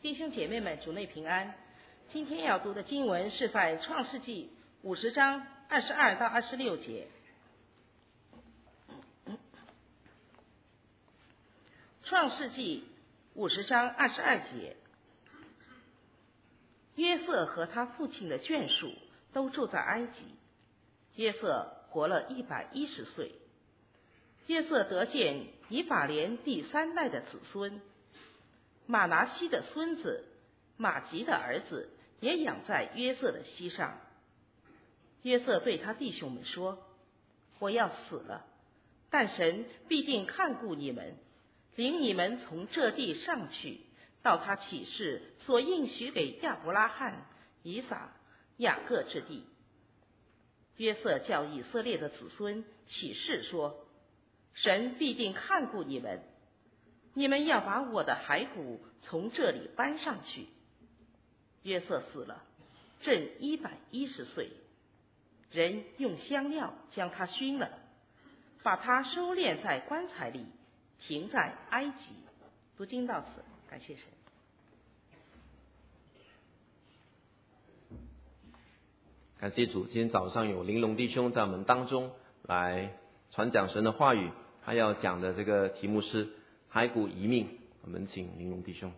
弟兄姐妹们，主内平安。今天要读的经文是在创世纪50章22到26节。创世纪50章22节，约瑟和他父亲的眷属都住在埃及。约瑟活了110岁。约瑟得见以法莲第3代的子孙，马拿西的孙子马吉的儿子也养在约瑟的膝上。约瑟对他弟兄们说：我要死了，但神必定看顾你们，领你们从这地上去，到他起誓所应许给亚伯拉罕、以撒、雅各之地。约瑟叫以色列的子孙起誓说：神必定看顾你们，你们要把我的骸骨从这里搬上去。约瑟死了，正110岁。人用香料将他熏了，把他收敛在棺材里，停在埃及。读经到此，感谢神。 感谢主，今天早上有玲珑弟兄在我们当中来传讲神的话语，他要讲的这个题目是骸骨移命。我们请玲珑弟兄。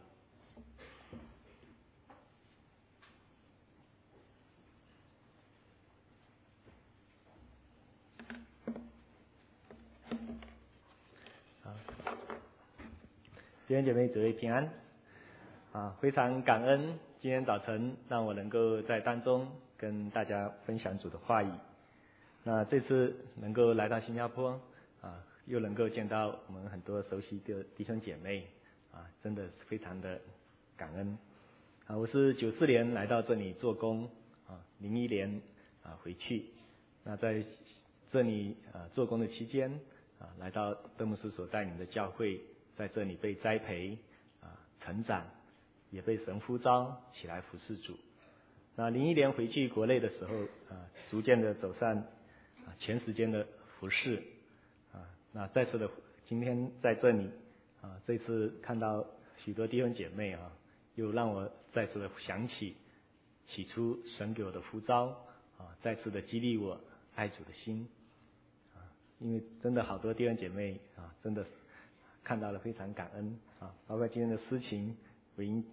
弟兄姐妹，主内平安。非常感恩今天早晨让我能够在当中跟大家分享主的话语。那这次能够来到新加坡又能够见到我们很多熟悉的弟兄姐妹真的是非常的感恩。我是94年来到这里做工，01年回去。那在这里做工的期间来到邓牧师所带领的教会，在这里被栽培成长，也被神呼召起来服侍主。那01年回去国内的时候逐渐的走上全时间的服侍那再次的今天在这里这次看到许多弟兄姐妹又让我再次的想起起初神给我的呼召再次的激励我爱主的心因为真的好多弟兄姐妹真的看到了非常感恩包括今天的诗情伟英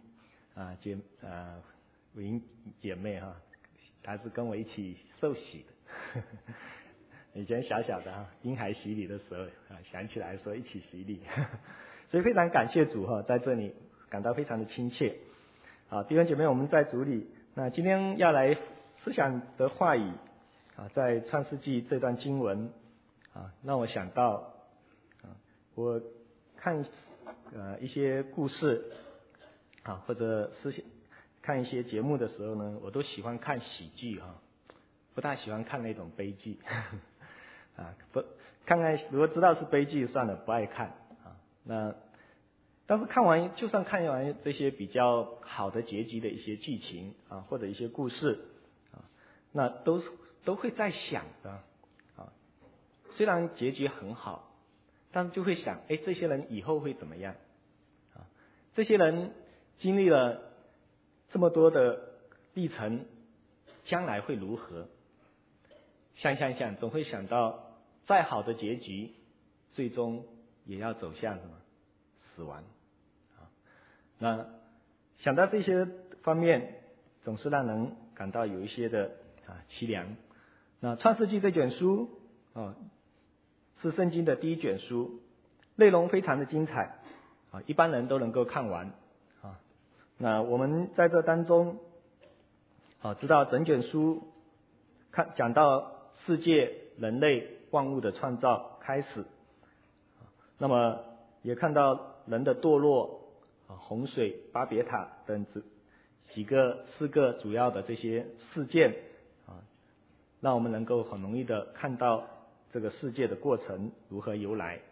伟英姐妹她是跟我一起受洗的以前小小的婴孩洗礼的时候想起来说一起洗礼所以非常感谢主在这里感到非常的亲切弟兄姐妹，我们在主里。那今天要来思想的话语在创世纪这段经文让我想到我看一些故事或者是看一些节目的时候呢，我都喜欢看喜剧不大喜欢看那种悲剧不看看如果知道是悲剧算了，不爱看那但是就算看完这些比较好的结局的一些剧情或者一些故事那都会在想的虽然结局很好，但是就会想这些人以后会怎么样这些人经历了这么多的历程，将来会如何？想，总会想到再好的结局最终也要走向什么死亡那想到这些方面总是让人感到有一些的凄凉。那创世纪这卷书是圣经的第一卷书，内容非常的精彩一般人都能够看完那我们在这当中知道整卷书讲到世界人类万物的创造开始那么也看到人的堕落洪水、巴别塔等4个主要的这些事件让我们能够很容易的看到这个世界的过程如何由来。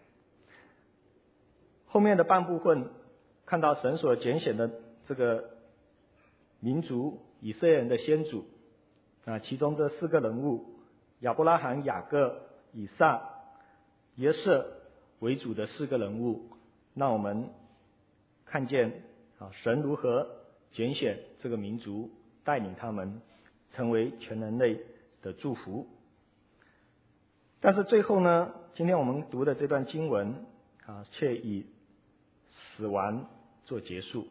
后面的半部分看到神所拣选的这个民族以色列人的先祖其中这4个人物亚伯拉罕、雅各、以撒、约瑟为主的4个人物，让我们看见神如何拣选这个民族，带领他们成为全人类的祝福。但是最后呢，今天我们读的这段经文却以死亡做结束。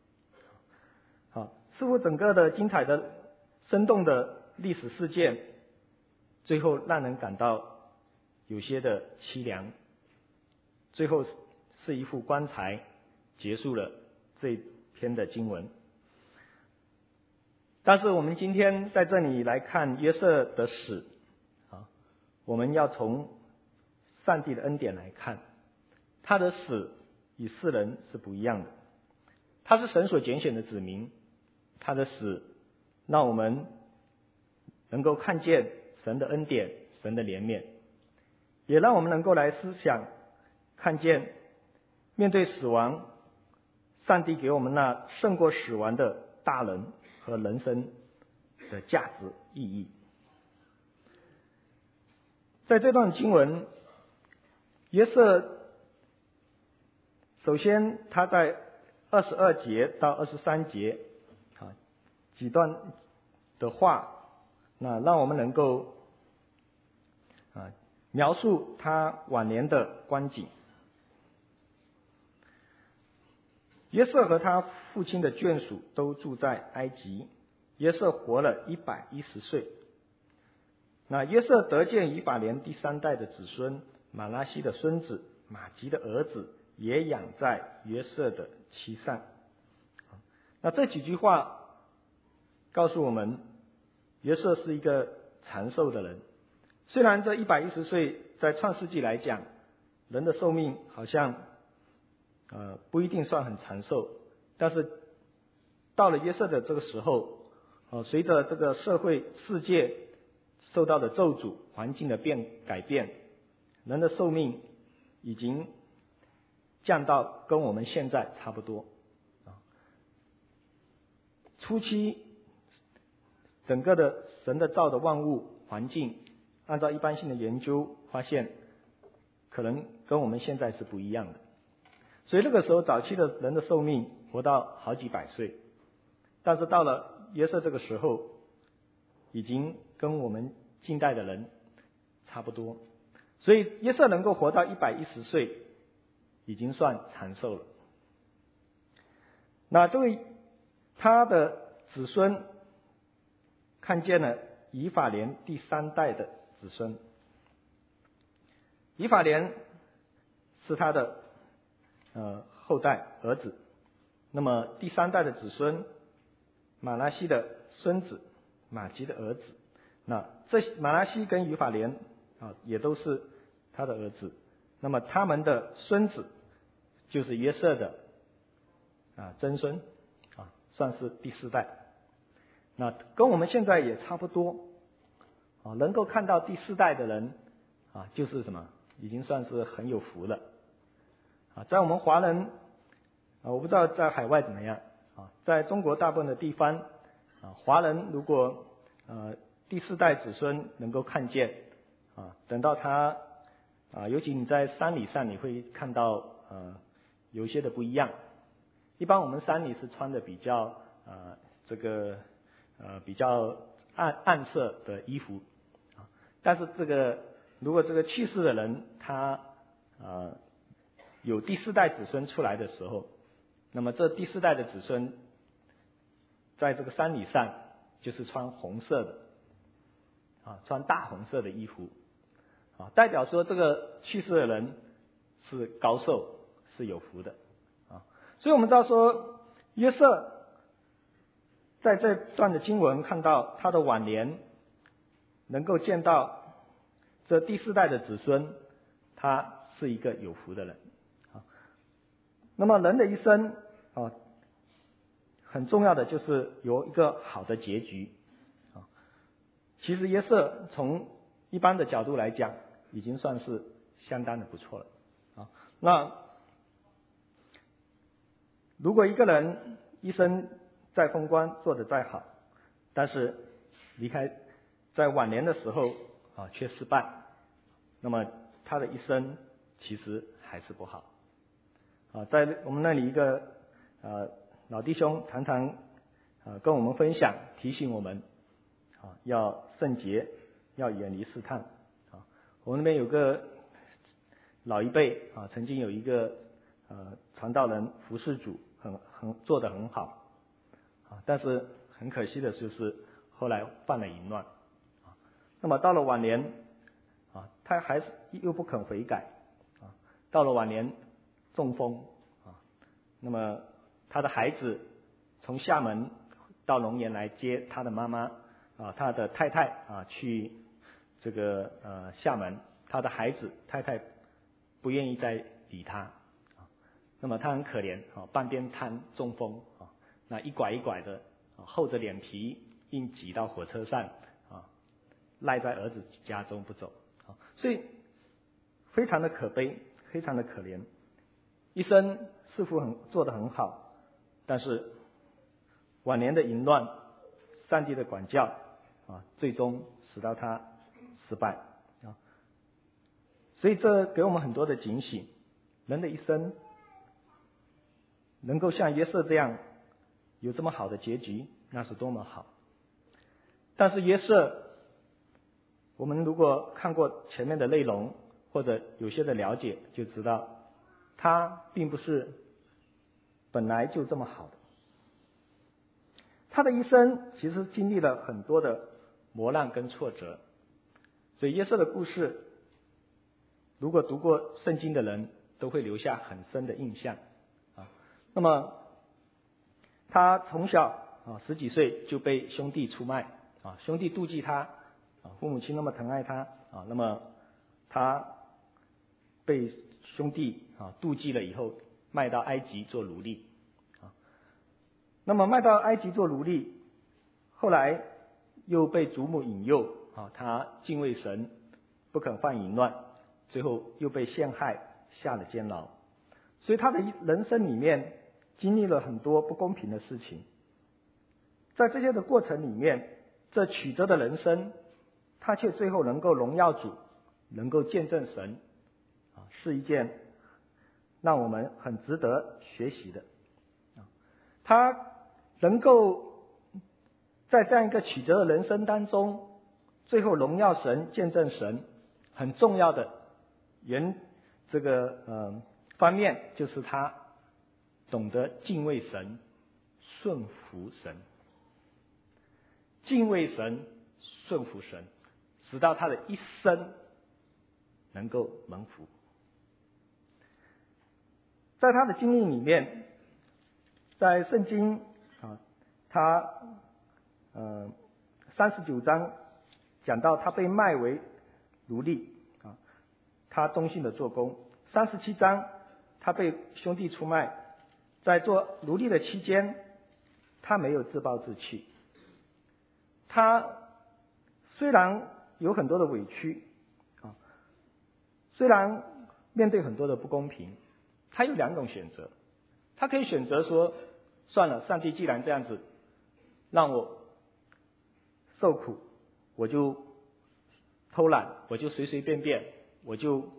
似乎整个的精彩的生动的历史事件，最后让人感到有些的凄凉。最后是一副棺材结束了这篇的经文。但是我们今天在这里来看约瑟的死，我们要从上帝的恩典来看，他的死与世人是不一样的。他是神所拣选的子民，他的死让我们能够看见神的恩典，神的怜悯，也让我们能够来思想，看见面对死亡，上帝给我们那胜过死亡的大能和人生的价值意义。在这段经文，约瑟首先他在22节到23节几段的话，那让我们能够描述他晚年的光景。约瑟和他父亲的眷属都住在埃及。约瑟活了110岁。那约瑟得见以法莲第3代的子孙马拉西的孙子马吉的儿子也养在约瑟的妻上。那这几句话告诉我们，约瑟是一个长寿的人。虽然这110岁在创世纪来讲，人的寿命好像不一定算很长寿，但是到了约瑟的这个时候，随着这个社会世界受到的咒诅，环境的改变，人的寿命已经降到跟我们现在差不多。初期整个的神的造的万物环境，按照一般性的研究发现，可能跟我们现在是不一样的。所以那个时候早期的人的寿命活到好几百岁，但是到了约瑟这个时候，已经跟我们近代的人差不多。所以约瑟能够活到110岁，已经算长寿了。那这位他的子孙看见了以法莲第3代的子孙。以法莲是他的后代儿子。那么第3代的子孙马拉西的孙子马吉的儿子，那这马拉西跟以法莲也都是他的儿子。那么他们的孙子就是约瑟的曾孙算是第4代。那跟我们现在也差不多能够看到第4代的人就是什么，已经算是很有福了在我们华人我不知道在海外怎么样在中国大部分的地方华人如果第4代子孙能够看见等到他尤其你在山里上，你会看到有一些的不一样。一般我们山里是穿的比较比较暗色的衣服但是如果这个去世的人他有第4代子孙出来的时候，那么这第4代的子孙在这个山里上就是穿红色的穿大红色的衣服代表说这个去世的人是高寿，是有福的所以我们知道说约瑟在这段的经文看到他的晚年能够见到这第4代的子孙，他是一个有福的人那么人的一生很重要的就是有一个好的结局其实约瑟从一般的角度来讲，已经算是相当的不错了那如果一个人一生再风光，做得再好，但是离开在晚年的时候却失败，那么他的一生其实还是不好在我们那里一个老弟兄常常跟我们分享，提醒我们要圣洁，要远离试探。我们那边有个老一辈曾经有一个传道人服侍主，做得很好但是很可惜的就是后来犯了淫乱那么到了晚年他还是又不肯悔改到了晚年中风那么他的孩子从厦门到龙岩来接他的妈妈他的太太去这个厦门，他的孩子太太不愿意再理他那么他很可怜半边瘫中风那一拐一拐的厚着脸皮硬挤到火车上赖在儿子家中不走所以非常的可悲，非常的可怜，一生似乎做得很好，但是晚年的淫乱，上帝的管教最终使到他失败所以这给我们很多的警醒，人的一生能够像约瑟这样有这么好的结局，那是多么好。但是约瑟，我们如果看过前面的内容或者有些的了解，就知道他并不是本来就这么好的。他的一生其实经历了很多的磨难跟挫折，所以约瑟的故事，如果读过圣经的人都会留下很深的印象那么他从小十几岁就被兄弟出卖兄弟妒忌他父母亲那么疼爱他那么他被兄弟妒忌了以后卖到埃及做奴隶那么卖到埃及做奴隶，后来又被祖母引诱他敬畏神，不肯犯淫乱，最后又被陷害下了监牢。所以他的人生里面经历了很多不公平的事情，在这些的过程里面，这曲折的人生他却最后能够荣耀主，能够见证神是一件让我们很值得学习的他能够在这样一个曲折的人生当中，最后荣耀神，见证神，很重要的这个方面就是他懂得敬畏神，顺服神，敬畏神，顺服神，直到他的一生能够蒙福。在他的经历里面，在圣经他39章讲到他被卖为奴隶他忠心的做工。37章他被兄弟出卖，在做奴隶的期间，他没有自暴自弃。他虽然有很多的委屈虽然面对很多的不公平，他有两种选择。他可以选择说，算了，上帝既然这样子让我受苦，我就偷懒，我就随随便便，我就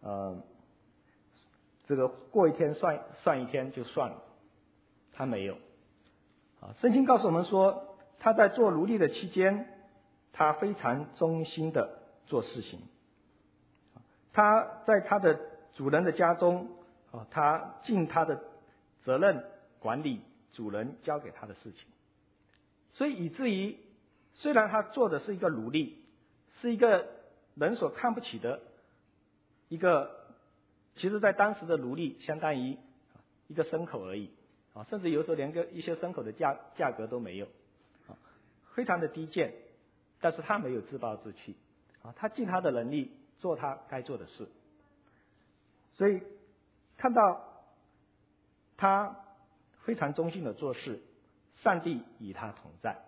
这个过一天算一天就算了。他没有圣经告诉我们说，他在做奴隶的期间，他非常忠心的做事情。他在他的主人的家中他尽他的责任管理主人交给他的事情，所以以至于虽然他做的是一个奴隶，是一个人所看不起的一个，其实在当时的奴隶相当于一个牲口而已甚至有时候连一些牲口的价格都没有非常的低贱，但是他没有自暴自弃他尽他的能力做他该做的事。所以看到他非常忠心的做事，上帝与他同在，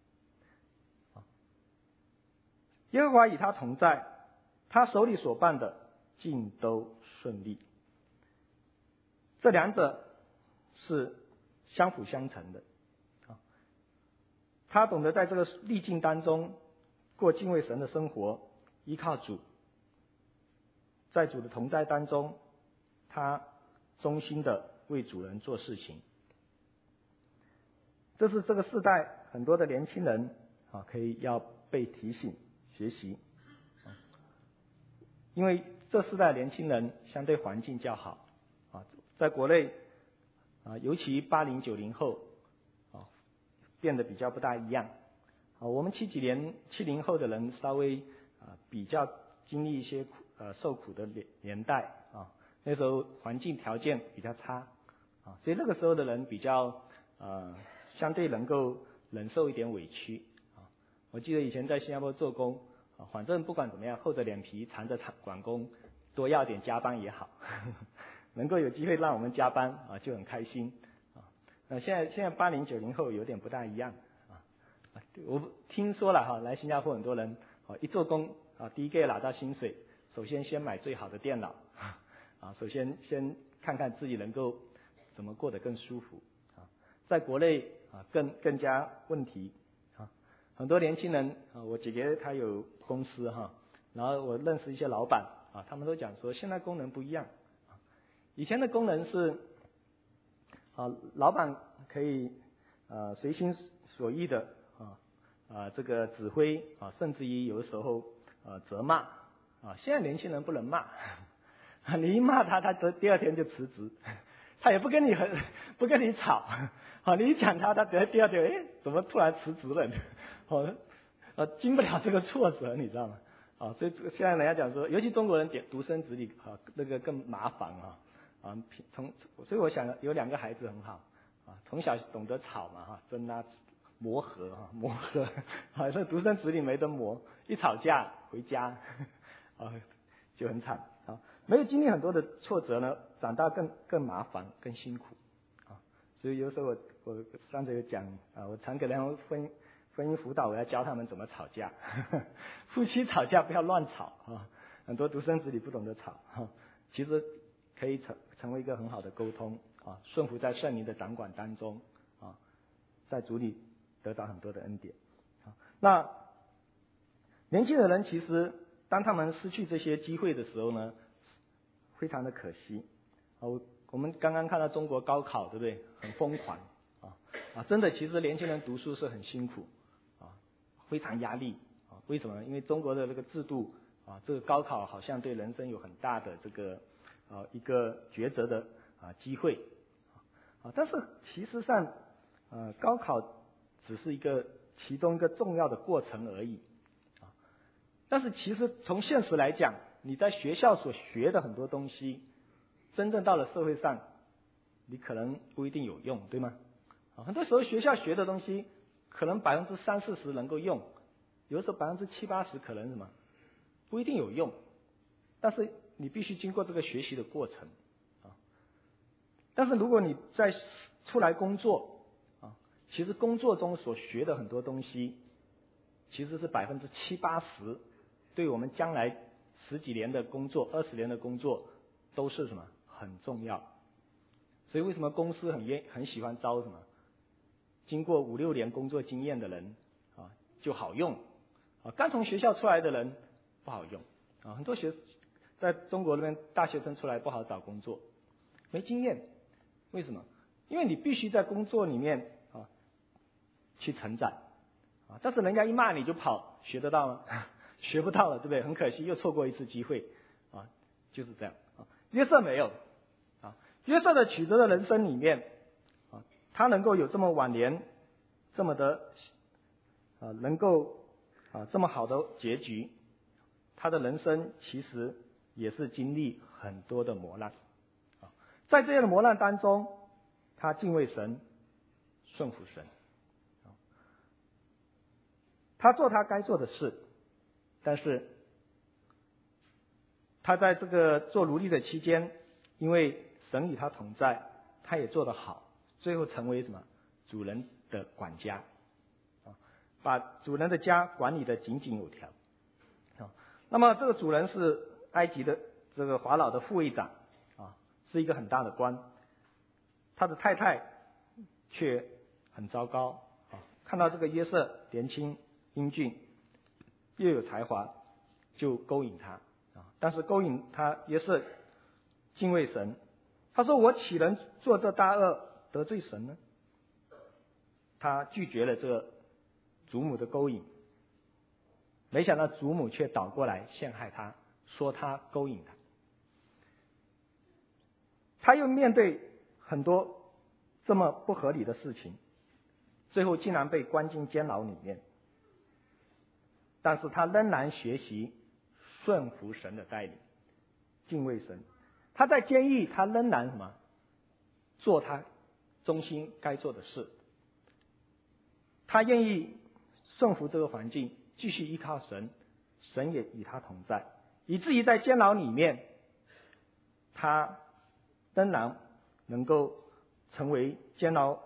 耶和华与他同在，他手里所办的尽都顺利。这两者是相辅相成的他懂得在这个逆境当中过敬畏神的生活，依靠主，在主的同在当中，他忠心的为主人做事情。 这是这个世代很多的年轻人可以要被提醒学习，因为这世代年轻人相对环境较好在国内尤其80、90后变得比较不大一样我们70后的人稍微比较经历一些受苦的年代那时候环境条件比较差所以那个时候的人比较相对能够忍受一点委屈我记得以前在新加坡做工反正不管怎么样厚着脸皮缠着管工多要点加班也好能够有机会让我们加班就很开心现在80、90后有点不大一样我听说了来新加坡很多人一做工第一个月拿到薪水，首先买最好的电脑首先看看自己能够怎么过得更舒服在国内更加问题很多年轻人我姐姐她有公司然后我认识一些老板他们都讲说现在功能不一样以前的功能是老板可以随心所欲的这个指挥甚至于有的时候责骂现在年轻人不能骂你一骂他第二天就辞职他也不跟你吵你一讲他第二天怎么突然辞职了经不了这个挫折你知道吗所以现在人家讲说尤其中国人独生子女那个更麻烦所以我想有2个孩子很好从小懂得吵嘛争啊磨合这独生子女没得磨一吵架回家就很惨没有经历很多的挫折呢长大更麻烦更辛苦所以有时候我上次有讲我常给他们婚姻辅导我要教他们怎么吵架夫妻吵架不要乱吵很多独生子女不懂得吵其实可以成为一个很好的沟通顺服在圣灵的掌管当中在主里得到很多的恩典那年轻的人其实当他们失去这些机会的时候呢非常的可惜我们刚刚看到中国高考对不对很疯狂真的其实年轻人读书是很辛苦非常压力为什么呢因为中国的这个制度这个高考好像对人生有很大的这个一个抉择的机会但是其实上高考只是其中一个重要的过程而已但是其实从现实来讲你在学校所学的很多东西真正到了社会上你可能不一定有用对吗很多时候学校学的东西可能30、40%能够用有的时候70、80%可能什么不一定有用但是你必须经过这个学习的过程但是如果你在出来工作其实工作中所学的很多东西其实是70%、80%对我们将来10几年的工作20年的工作都是什么很重要所以为什么公司很喜欢招什么经过5、6年工作经验的人就好用刚从学校出来的人不好用很多在中国那边大学生出来不好找工作没经验为什么因为你必须在工作里面去成长但是人家一骂你就跑学得到吗学不到了对不对很可惜又错过一次机会就是这样约瑟没有约瑟的曲折的人生里面他能够有这么晚年这么的能够这么好的结局他的人生其实也是经历很多的磨难在这样的磨难当中他敬畏神顺服神他做他该做的事但是他在这个做奴隶的期间因为神与他同在他也做得好最后成为什么主人的管家把主人的家管理得井井有条那么这个主人是埃及的这个法老的副卫长是一个很大的官他的太太却很糟糕看到这个约瑟年轻英俊又有才华就勾引他但是勾引他约瑟敬畏神他说我岂能做这大恶得罪神呢他拒绝了这个祖母的勾引，没想到祖母却倒过来陷害他，说他勾引他。他又面对很多这么不合理的事情，最后竟然被关进监牢里面。但是他仍然学习顺服神的带领，敬畏神。他在监狱，他仍然什么？做他忠心该做的事。他愿意顺服这个环境，继续依靠神，神也与他同在，以至于在监牢里面，他仍然能够成为监牢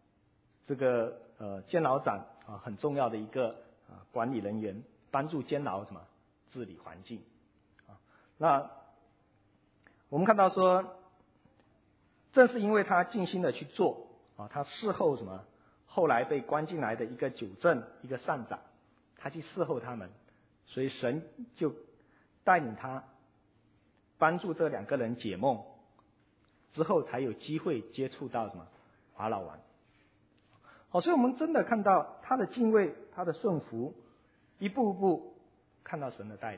监牢长很重要的一个管理人员，帮助监牢治理环境。那我们看到说，正是因为他尽心的去做他事后后来被关进来的一个纠正一个善长，他去侍候他们，所以神就带领他帮助这两个人解梦，之后才有机会接触到法老王。所以我们真的看到他的敬畏，他的顺服，一步步看到神的带领。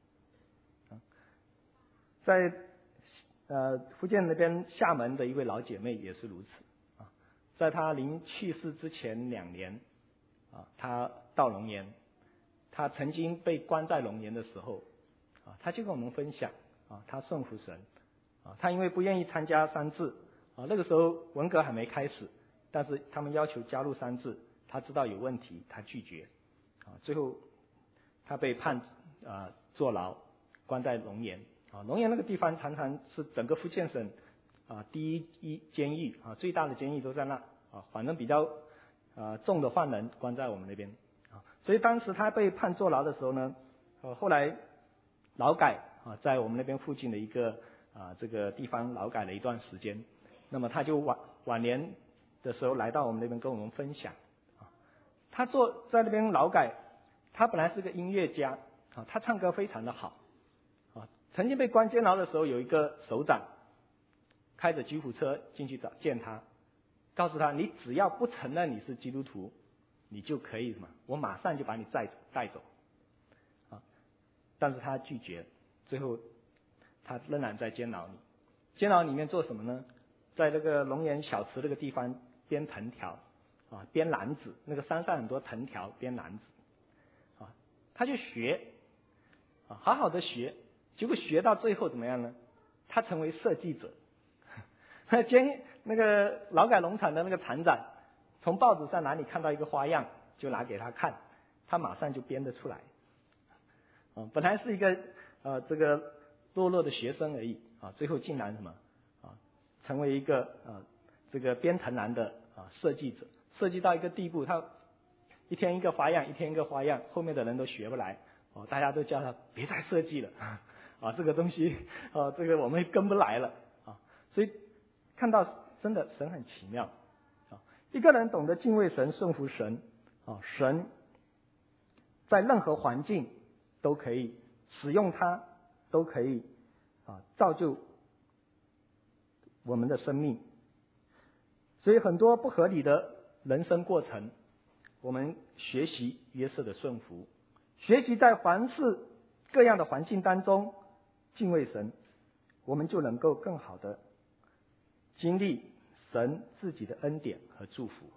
在福建那边厦门的一位老姐妹也是如此在她临去世之前2年她到龙岩，她曾经被关在龙岩的时候她就跟我们分享她顺服神她因为不愿意参加三自那个时候文革还没开始，但是他们要求加入三自，她知道有问题，她拒绝最后她被判坐牢，关在龙岩龙岩那个地方常常是整个福建省第一监狱最大的监狱都在那反正比较重的犯人关在我们那边所以当时他被判坐牢的时候呢后来劳改在我们那边附近的一个这个地方劳改了一段时间，那么他就晚年的时候来到我们那边跟我们分享他在那边劳改，他本来是个音乐家他唱歌非常的好曾经被关监牢的时候，有一个首长开着吉普车进去见他，告诉他你只要不承认你是基督徒，你就可以我马上就把你带走但是他拒绝，最后他仍然在监牢里。监牢里面做什么呢？在这个龙岩小池这个地方编藤条编篮子，那个山上很多藤条编篮子他就学好好的学，结果学到最后怎么样呢？他成为设计者。那个劳改农场的那个厂长从报纸上哪里看到一个花样，就拿给他看，他马上就编得出来本来是一个这个落落的学生而已最后竟然成为一个这个编藤篮的设计者，设计到一个地步，他一天一个花样，一天一个花样，后面的人都学不来大家都叫他别再设计了这个东西这个我们跟不来了所以看到真的神很奇妙一个人懂得敬畏神顺服神神在任何环境都可以使用它，都可以造就我们的生命。所以很多不合理的人生过程，我们学习约瑟的顺服，学习在凡事各样的环境当中敬畏神，我们就能够更好的经历神自己的恩典和祝福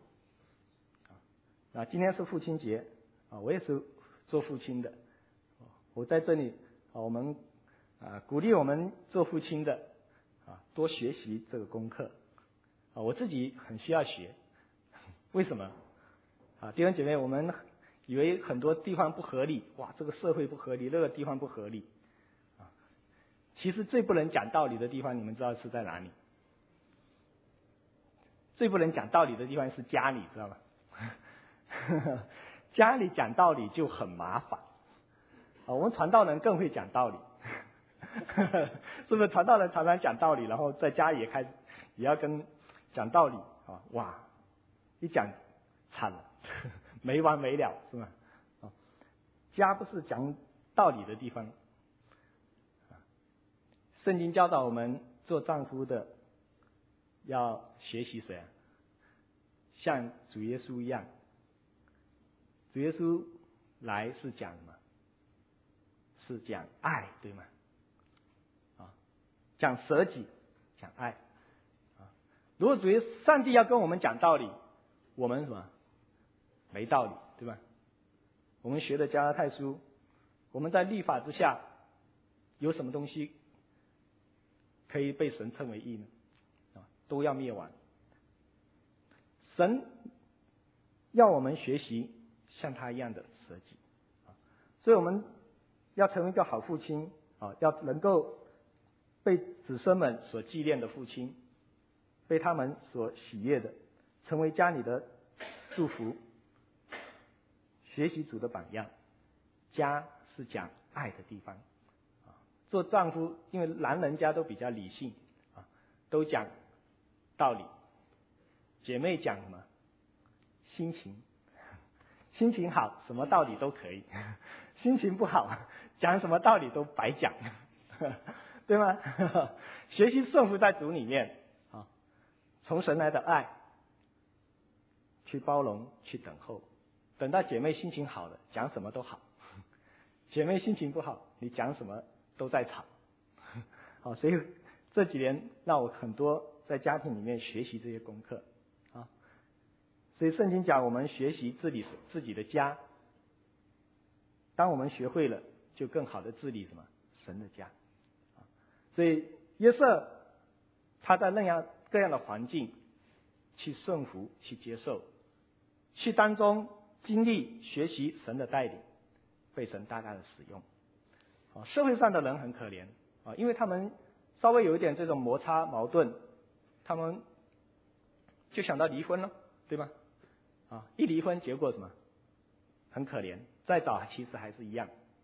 今天是父亲节我也是做父亲的我在这里我们鼓励我们做父亲的多学习这个功课我自己很需要学。为什么弟兄姐妹，我们以为很多地方不合理，哇，这个社会不合理，那个地方不合理其实最不能讲道理的地方，你们知道是在哪里？最不能讲道理的地方是家里，知道吗？家里讲道理就很麻烦我们传道人更会讲道理是不是？传道人常常讲道理，然后在家里也要跟讲道理哇，一讲惨了没完没了，是吗家不是讲道理的地方圣经教导我们做丈夫的要学习谁像主耶稣一样。主耶稣来是讲什么？是讲爱，对吗？讲舍己，讲爱。如果上帝要跟我们讲道理，我们什么？没道理，对吧？我们学的加拉太书，我们在律法之下，有什么东西可以被神称为义呢？都要灭亡。神要我们学习像他一样的舍己，所以我们要成为一个好父亲，要能够被子孙们所纪念的父亲，被他们所喜悦的，成为家里的祝福，学习主的榜样。家是讲爱的地方，做丈夫，因为男人家都比较理性，都讲道理，姐妹讲什么？心情。心情好，什么道理都可以；心情不好，讲什么道理都白讲，对吗？学习顺服在主里面，从神来的爱去包容，去等候。等到姐妹心情好了，讲什么都好；姐妹心情不好，你讲什么都在吵。所以这几年让我很多在家庭里面学习这些功课。所以圣经讲我们学习治理自己的家，当我们学会了，就更好的治理什么？神的家。所以约瑟他在各样的环境去顺服，去接受，去当中经历学习神的带领，被神大大的使用。社会上的人很可怜，因为他们稍微有一点这种摩擦矛盾，他们就想到离婚了，对吗？一离婚结果什么？很可怜，再找其实还是一样，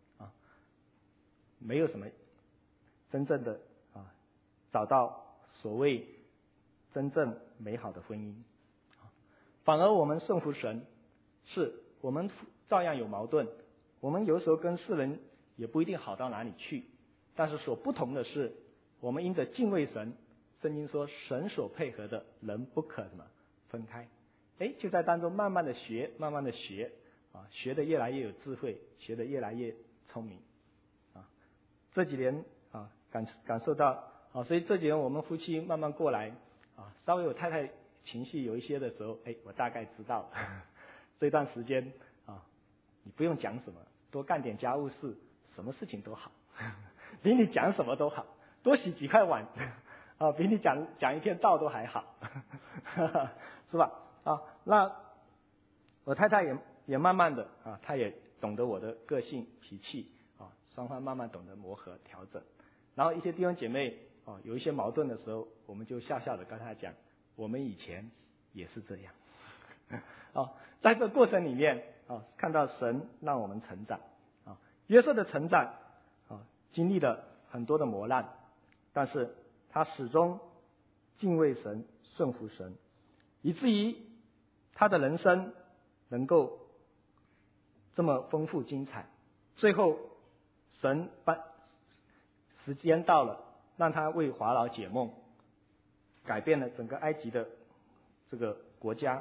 没有什么真正的找到所谓真正美好的婚姻。反而我们顺服神，是我们照样有矛盾，我们有时候跟世人也不一定好到哪里去，但是所不同的是，我们因着敬畏神，圣经说神所配合的人不可什么分开。就在当中慢慢的学，慢慢的学，学得越来越有智慧，学得越来越聪明。这几年感受到，所以这几年我们夫妻慢慢过来，稍微我太太情绪有一些的时候，我大概知道这段时间你不用讲什么，多干点家务事，什么事情都好，比你讲什么都好，多洗几块碗比你讲一篇道都还好是吧？那我太太也慢慢的她也懂得我的个性脾气双方慢慢懂得磨合调整。然后一些弟兄姐妹有一些矛盾的时候，我们就笑笑的跟他讲，我们以前也是这样在这过程里面看到神让我们成长约瑟的成长经历了很多的磨难，但是他始终敬畏神，顺服神，以至于他的人生能够这么丰富精彩。最后神时间到了，让他为法老解梦，改变了整个埃及的这个国家。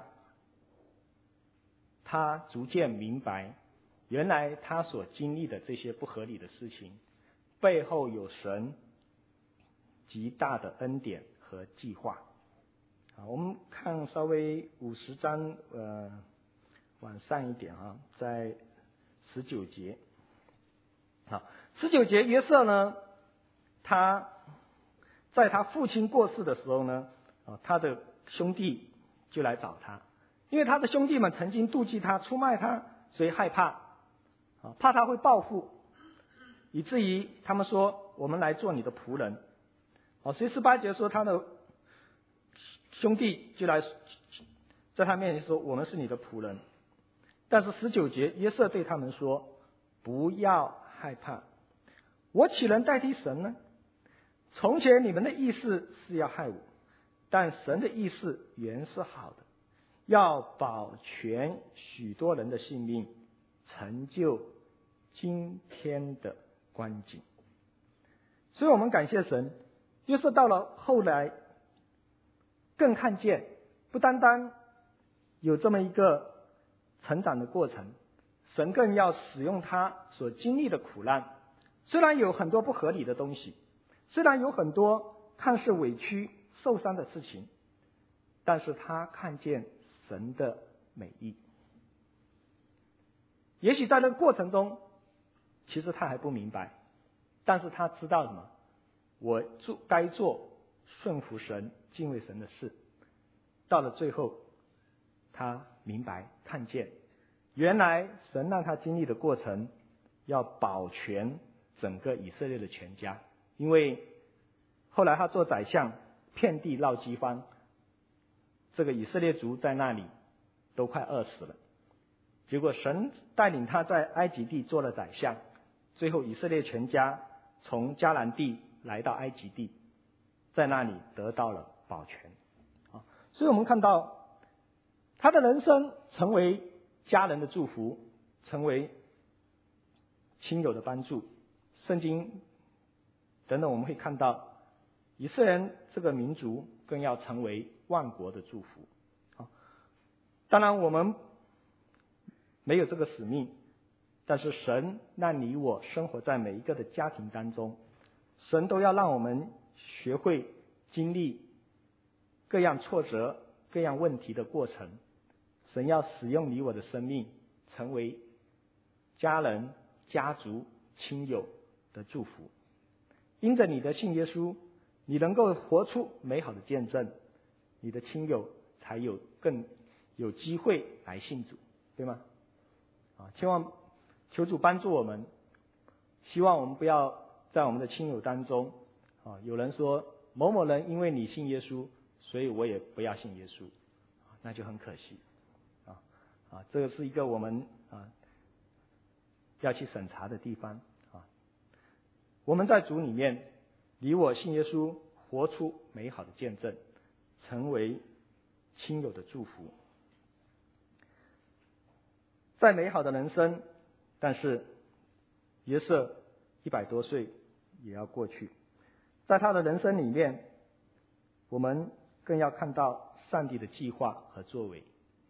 他逐渐明白，原来他所经历的这些不合理的事情背后有神极大的恩典和计划。我们看稍微50章往上一点在19节。19节约瑟呢，他在他父亲过世的时候呢，他的兄弟就来找他，因为他的兄弟们曾经妒忌他，出卖他，所以害怕怕他会报复，以至于他们说我们来做你的仆人。所以18节说他的兄弟就来在他面前说我们是你的仆人。但是19节约瑟对他们说，不要害怕，我岂能代替神呢？从前你们的意思是要害我，但神的意思原是好的，要保全许多人的性命，成就今天的光景。所以我们感谢神，约瑟到了后来更看见，不单单有这么一个成长的过程，神更要使用他所经历的苦难，虽然有很多不合理的东西，虽然有很多看似委屈受伤的事情，但是他看见神的美意。也许在这个过程中，其实他还不明白，但是他知道什么？我该做顺服神、敬畏神的事。到了最后，他明白看见，原来神让他经历的过程，要保全整个以色列的全家。因为后来他做宰相，遍地闹饥荒，这个以色列族在那里都快饿死了。结果神带领他在埃及地做了宰相，最后以色列全家从迦南地来到埃及地，在那里得到了保全。所以我们看到他的人生成为家人的祝福，成为亲友的帮助。圣经等等我们会看到，以色列人这个民族更要成为万国的祝福。当然我们没有这个使命，但是神让你我生活在每一个的家庭当中，神都要让我们学会经历各样挫折、各样问题的过程。神要使用你我的生命，成为家人、家族、亲友的祝福。因着你的信耶稣，你能够活出美好的见证，你的亲友才更有机会来信主，对吗？希望求主帮助我们，希望我们不要在我们的亲友当中有人说某某人因为你信耶稣，所以我也不要信耶稣，那就很可惜这个是一个我们要去审查的地方我们在主里面，你我信耶稣，活出美好的见证，成为亲友的祝福。再美好的人生，但是约瑟100多岁也要过去。在他的人生里面，我们更要看到上帝的计划和作为。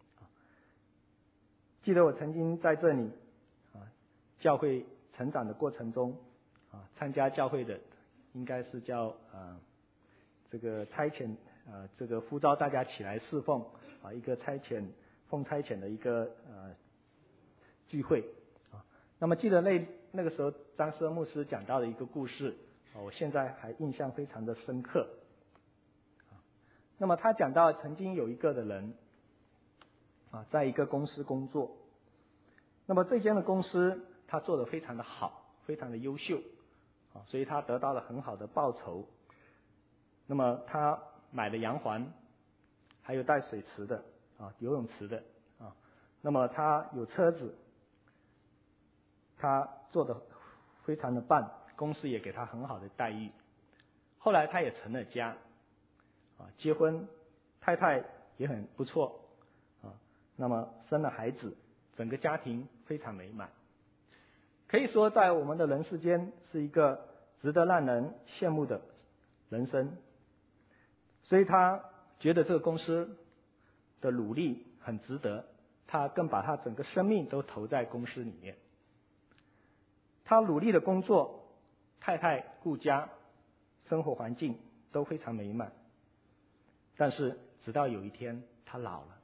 记得我曾经在这里教会成长的过程中参加教会的应该是叫这个差遣这个呼召大家起来侍奉一个奉差遣的一个聚会那么记得那个时候张思恩牧师讲到的一个故事我现在还印象非常的深刻那么他讲到曾经有一个的人在一个公司工作，那么这间的公司他做得非常的好，非常的优秀所以他得到了很好的报酬。那么他买了洋房，还有带水池的游泳池的那么他有车子，他做得非常的棒，公司也给他很好的待遇。后来他也成了家结婚，太太也很不错那么生了孩子，整个家庭非常美满。可以说在我们的人世间是一个值得让人羡慕的人生。所以他觉得这个公司的努力很值得，他更把他整个生命都投在公司里面。他努力的工作，太太顾家，生活环境都非常美满。但是直到有一天他老了，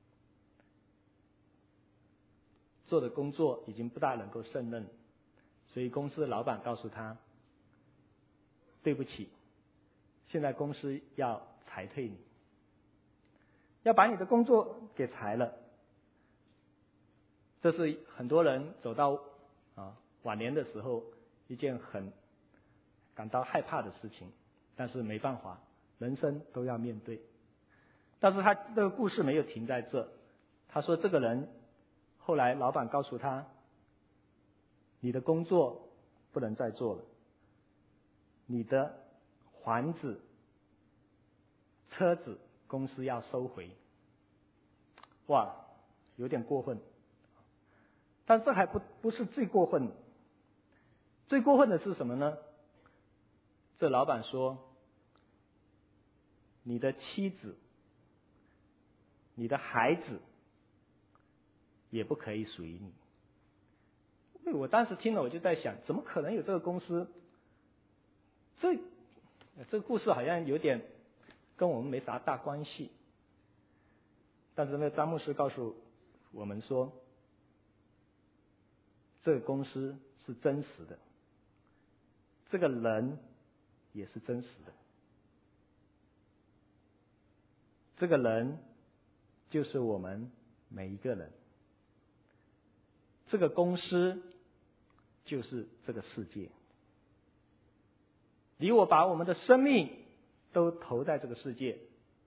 做的工作已经不大能够胜任，所以公司的老板告诉他，对不起，现在公司要裁退你，要把你的工作给裁了。这是很多人走到晚年的时候一件很感到害怕的事情，但是没办法，人生都要面对。但是他这个故事没有停在这，他说这个人后来老板告诉他，你的工作不能再做了，你的房子、车子公司要收回。哇，有点过分。但这还不是最过分的，最过分的是什么呢？这老板说，你的妻子、你的孩子也不可以属于你。因为我当时听了，我就在想，怎么可能有这个公司？这个故事好像有点跟我们没啥大关系。但是呢，张牧师告诉我们说，这个公司是真实的，这个人也是真实的，这个人就是我们每一个人，这个公司就是这个世界。你我把我们的生命都投在这个世界，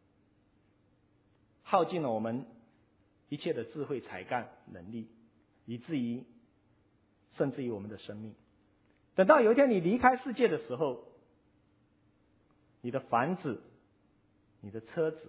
耗尽了我们一切的智慧、才干、能力，以至于甚至于我们的生命。等到有一天你离开世界的时候，你的房子、你的车子，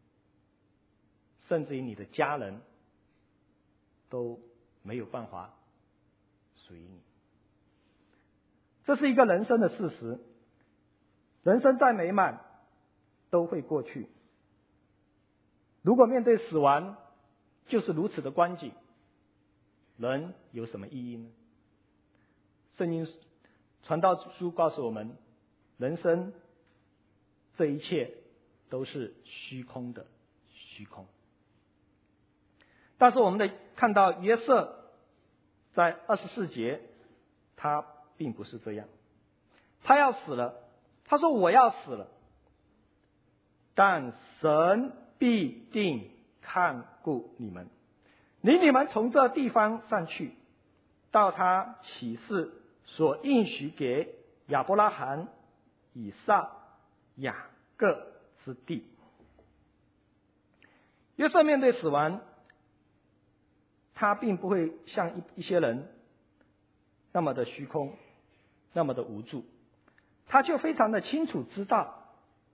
甚至于你的家人都没有办法属于你。这是一个人生的事实。人生再美满都会过去，如果面对死亡就是如此的光景，人有什么意义呢？圣经传道书告诉我们，人生这一切都是虚空的虚空。但是我们的看到约瑟在24节，他并不是这样，他要死了，他说我要死了，但神必定看顾你们，领你们从这地方上去，到他起誓所应许给亚伯拉罕、以撒、雅各之地。约瑟面对死亡，他并不会像一些人那么的虚空，那么的无助，他就非常的清楚知道，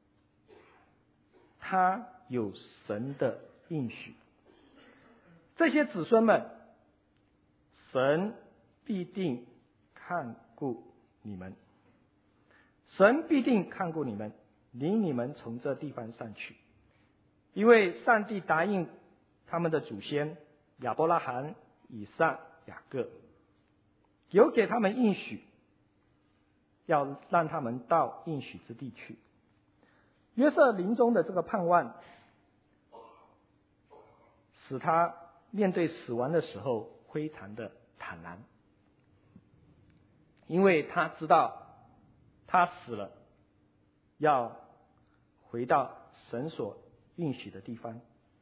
他有神的应许。这些子孙们，神必定看顾你们，神必定看顾你们，领你们从这地方上去。因为上帝答应他们的祖先亚伯拉罕、以撒、雅各，有给他们应许，要让他们到应许之地去。约瑟临终的这个盼望，使他面对死亡的时候非常的坦然，因为他知道他死了要回到神所应许的地方。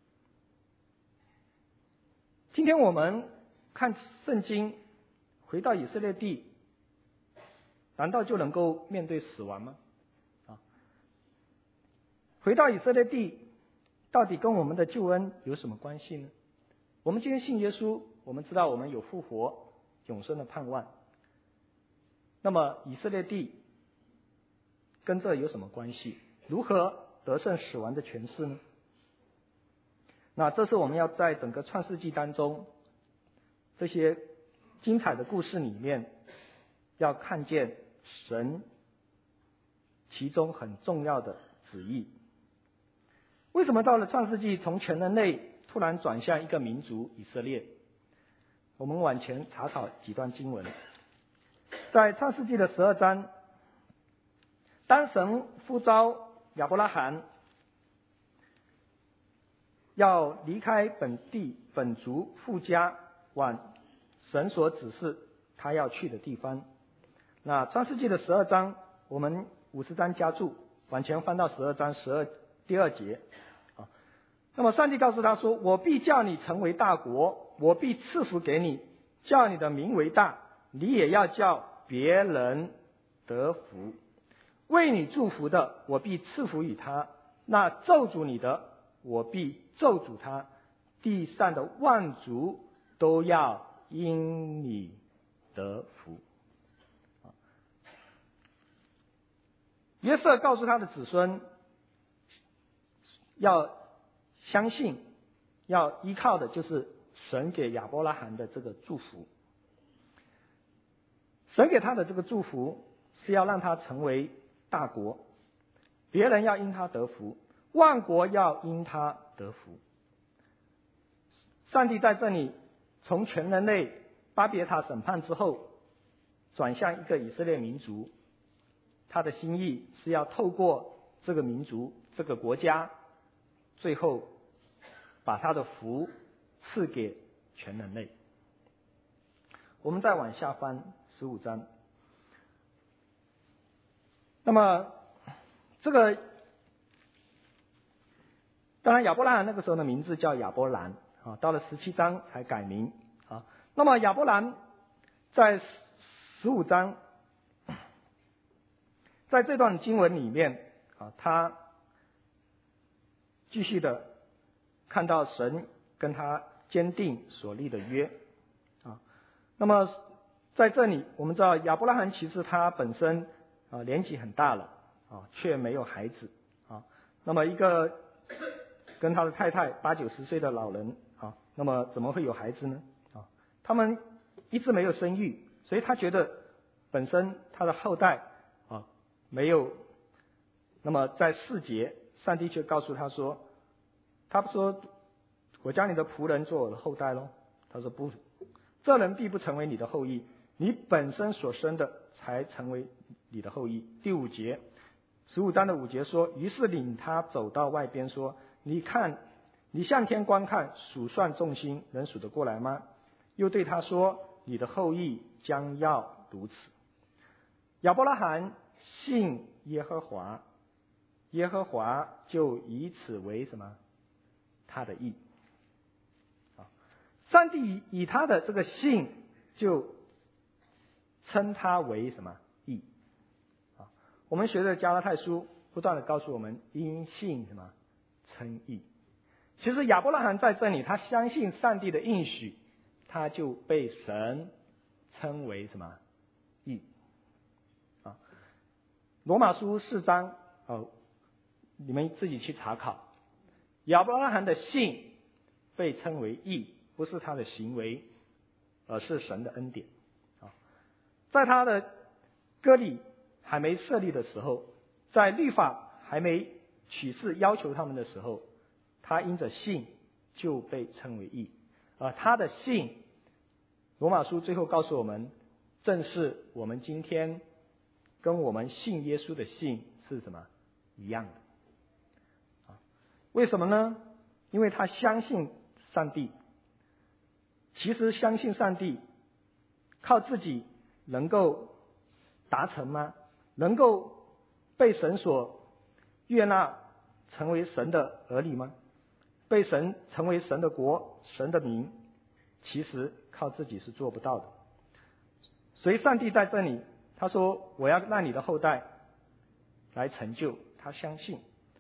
今天我们看圣经，回到以色列地，难道就能够面对死亡吗？回到以色列地，到底跟我们的救恩有什么关系呢？我们今天信耶稣，我们知道我们有复活、永生的盼望。那么以色列地跟这有什么关系？如何得胜死亡的权势呢？那这是我们要在整个创世纪当中这些精彩的故事里面，要看见神其中很重要的旨意。为什么到了创世纪从全人类突然转向一个民族以色列？我们往前查考几段经文。在创世纪的12章，当神呼召亚伯拉罕要离开本地本族父家，往神所指示他要去的地方。那创世纪的12章，我们50章加注，往前翻到12章第2节。那么上帝告诉他说，我必叫你成为大国，我必赐福给你，叫你的名为大，你也要叫别人得福。为你祝福的，我必赐福于他；那咒诅你的，我必咒诅他。地上的万族都要因你得福。约瑟告诉他的子孙，要相信，要依靠的就是神给亚伯拉罕的这个祝福。神给他的这个祝福是要让他成为大国，别人要因他得福，万国要因他得福。上帝在这里从全人类巴别塔审判之后，转向一个以色列民族，他的心意是要透过这个民族、这个国家，最后把他的福赐给全人类。我们再往下翻15章。那么这个当然亚伯拉罕那个时候的名字叫亚伯兰啊，到了17章才改名啊。那么亚伯兰在15章，在这段经文里面啊，他继续的看到神跟他坚定所立的约啊。那么在这里我们知道亚伯拉罕其实他本身年纪很大了啊，却没有孩子啊。那么一个跟他的太太80、90岁的老人啊，那么怎么会有孩子呢？啊，他们一直没有生育，所以他觉得本身他的后代啊没有。那么在4节，上帝却告诉他说，他说我将你的仆人做我的后代咯。他说不，这人必不成为你的后裔，你本身所生的才成为你的后裔。第5节，15章的5节说，于是领他走到外边说，你看，你向天观看，数算众星，能数得过来吗？又对他说，你的后裔将要如此。亚伯拉罕信耶和华，耶和华就以此为什么？他的义。上帝以他的这个信就称他为什么？义。我们学的加拉太书不断的告诉我们，因信什么？称义。其实亚伯拉罕在这里，他相信上帝的应许，他就被神称为什么？义。罗马书4章你们自己去查考，亚伯拉罕的信被称为义，不是他的行为，而是神的恩典。在他的割礼还没设立的时候，在律法还没启示要求他们的时候，他因着信就被称为义。而他的信，罗马书最后告诉我们，正是我们今天跟我们信耶稣的信是什么一样的。为什么呢？因为他相信上帝。其实相信上帝靠自己能够达成吗？能够被神所悦纳，成为神的儿女吗？被神成为神的国、神的民，其实靠自己是做不到的。所以上帝在这里他说，我要让你的后代来成就。他相信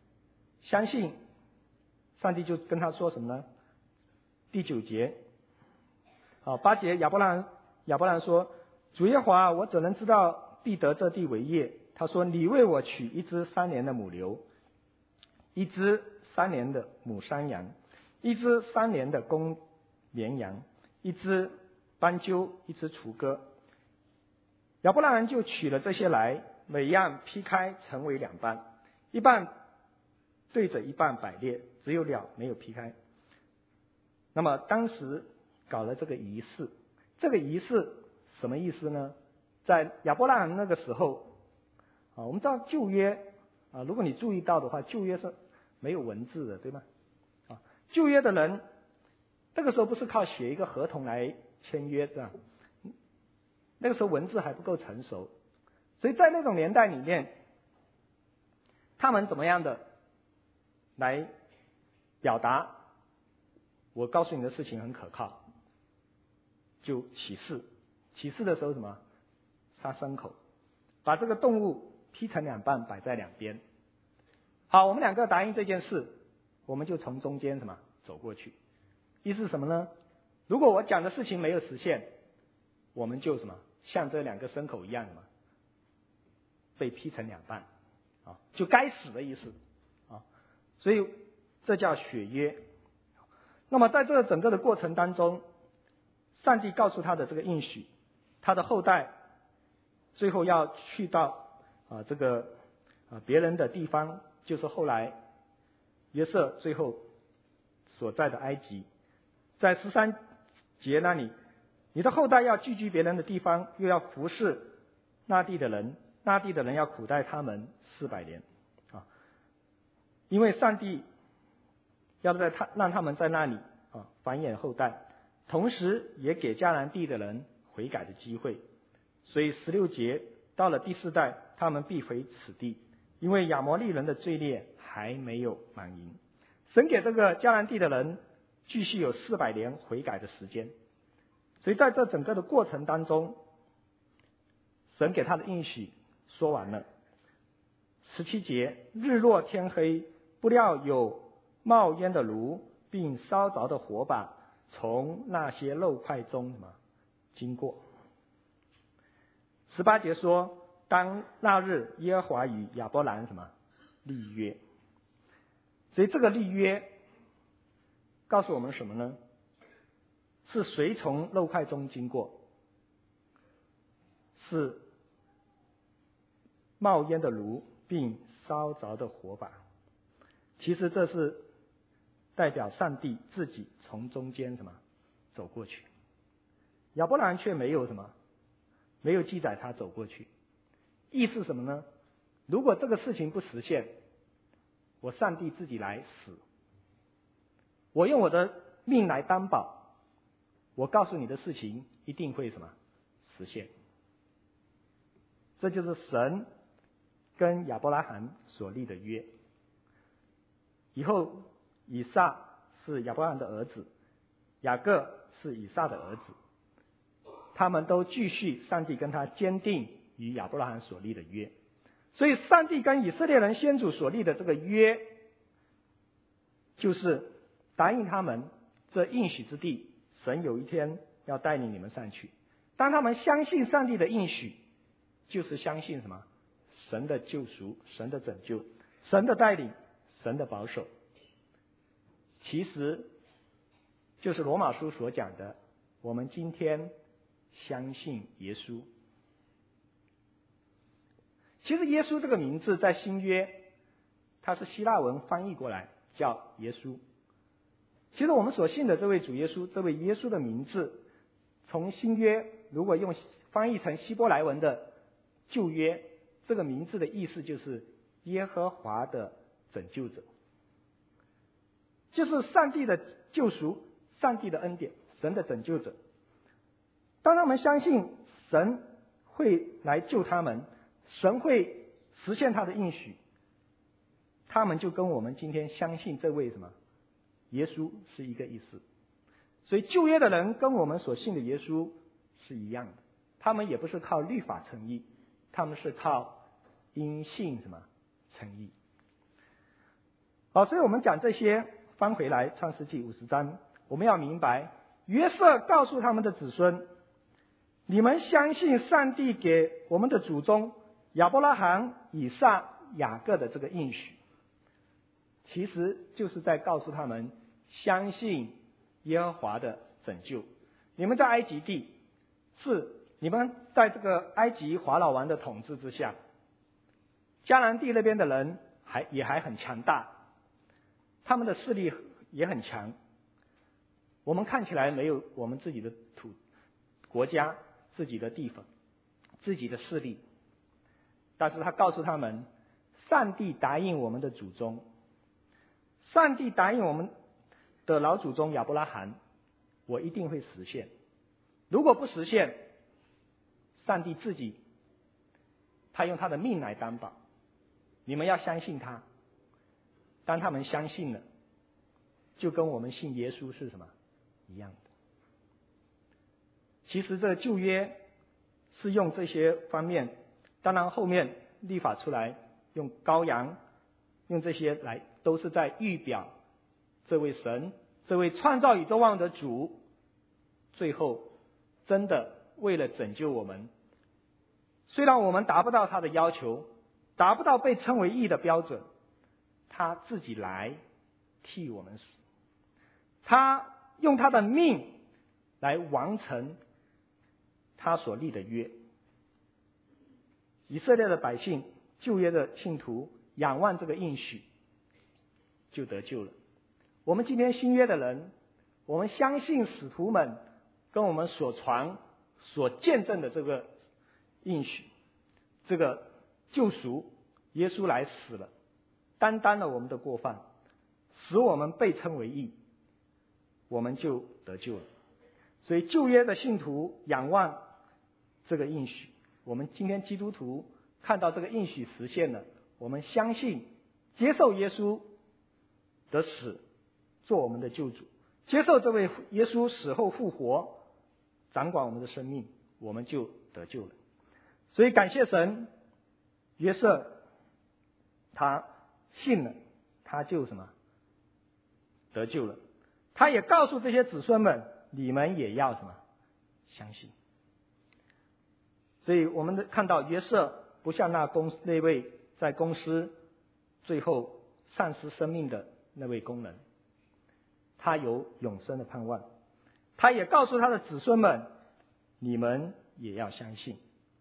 上帝就跟他说什么呢？第9节8节，亚伯兰说，主耶和华，我怎能知道必得这地为业？他说，你为我取1只3年的母牛，1只3年的母山羊，1只3年的公绵羊，1只斑鸠，1只雏鸽。亚伯拉罕就取了这些来，每样劈开成为2半，一半对着一半摆列，只有鸟没有劈开。那么当时搞了这个仪式，这个仪式什么意思呢？在亚伯拉罕那个时候我们知道旧约如果你注意到的话，旧约是没有文字的，对吗？旧约的人那个时候不是靠写一个合同来签约这样，那个时候文字还不够成熟，所以在那种年代里面，他们怎么样的来表达我告诉你的事情很可靠？就起誓的时候什么？杀牲口，把这个动物劈成2半摆在两边。好，我们2个答应这件事，我们就从中间什么走过去。意思是什么呢？如果我讲的事情没有实现，我们就什么像这2个牲口一样嘛，被劈成2半就该死的意思所以这叫血约。那么在这整个的过程当中，上帝告诉他的这个应许，他的后代最后要去到这个别人的地方，就是后来约瑟最后所在的埃及。在13 节那里，你的后代要寄居别人的地方，又要服侍那地的人，那地的人要苦待他们400年啊，因为上帝要让他们在那里繁衍后代，同时也给迦南地的人悔改的机会。所以16节到了第4代，他们必回此地，因为亚摩利人的罪孽还没有满盈。神给这个迦南地的人继续有400年悔改的时间。所以在这整个的过程当中，神给他的应许说完了。17节，日落天黑，不料有冒烟的炉，并烧着的火把从那些肉块中经过。18节说，当那日耶和华与亚伯兰立约。所以这个立约告诉我们什么呢？是谁从肉块中经过？是冒烟的炉并烧着的火把。其实这是代表上帝自己从中间走过去。亚伯兰却没有没有记载他走过去。意思什么呢？如果这个事情不实现，我上帝自己来死，我用我的命来担保，我告诉你的事情一定会实现。这就是神跟亚伯拉罕所立的约。以后以撒是亚伯拉罕的儿子，雅各是以撒的儿子，他们都继续上帝跟他坚定与亚伯拉罕所立的约。所以上帝跟以色列人先祖所立的这个约，就是答应他们这应许之地，神有一天要带领你们上去。当他们相信上帝的应许，就是相信神的救赎，神的拯救，神的带领，神的保守。其实就是罗马书所讲的，我们今天相信耶稣。其实耶稣这个名字在新约，它是希腊文翻译过来叫耶稣。其实我们所信的这位主耶稣，这位耶稣的名字，从新约如果用翻译成希伯来文的旧约，这个名字的意思就是耶和华的拯救者，就是上帝的救赎，上帝的恩典，神的拯救者。当他们相信神会来救他们，神会实现他的应许，他们就跟我们今天相信这位耶稣是一个意思。所以旧约的人跟我们所信的耶稣是一样的，他们也不是靠律法称义，他们是靠因信称义。好，所以我们讲这些，翻回来创世纪50章，我们要明白约瑟告诉他们的子孙，你们相信上帝给我们的祖宗亚伯拉罕、以撒、雅各的这个应许，其实就是在告诉他们相信耶和华的拯救。你们在埃及地，是你们在这个埃及法老王的统治之下，迦南地那边的人也还很强大，他们的势力也很强。我们看起来没有我们自己的国家、自己的地方、自己的势力，但是他告诉他们，上帝答应我们的祖宗，上帝答应我们的老祖宗亚伯拉罕，我一定会实现。如果不实现，上帝自己他用他的命来担保，你们要相信他。当他们相信了，就跟我们信耶稣是一样的。其实这个旧约是用这些方面，当然后面律法出来用羔羊，用这些来，都是在预表这位神，这位创造宇宙万物的主，最后真的为了拯救我们，虽然我们达不到他的要求，达不到被称为义的标准，他自己来替我们死，他用他的命来完成他所立的约。以色列的百姓，旧约的信徒仰望这个应许，就得救了。我们今天新约的人，我们相信使徒们跟我们所传、所见证的这个应许，这个救赎，耶稣来死了，担当了我们的过犯，使我们被称为义，我们就得救了。所以旧约的信徒仰望这个应许，我们今天基督徒看到这个应许实现了，我们相信接受耶稣的死做我们的救主，接受这位耶稣死后复活掌管我们的生命，我们就得救了。所以感谢神，约瑟他信了，他就什么得救了。他也告诉这些子孙们，你们也要什么相信。所以我们看到约瑟不像那位在公司最后丧失生命的那位工人，他有永生的盼望。他也告诉他的子孙们，你们也要相信。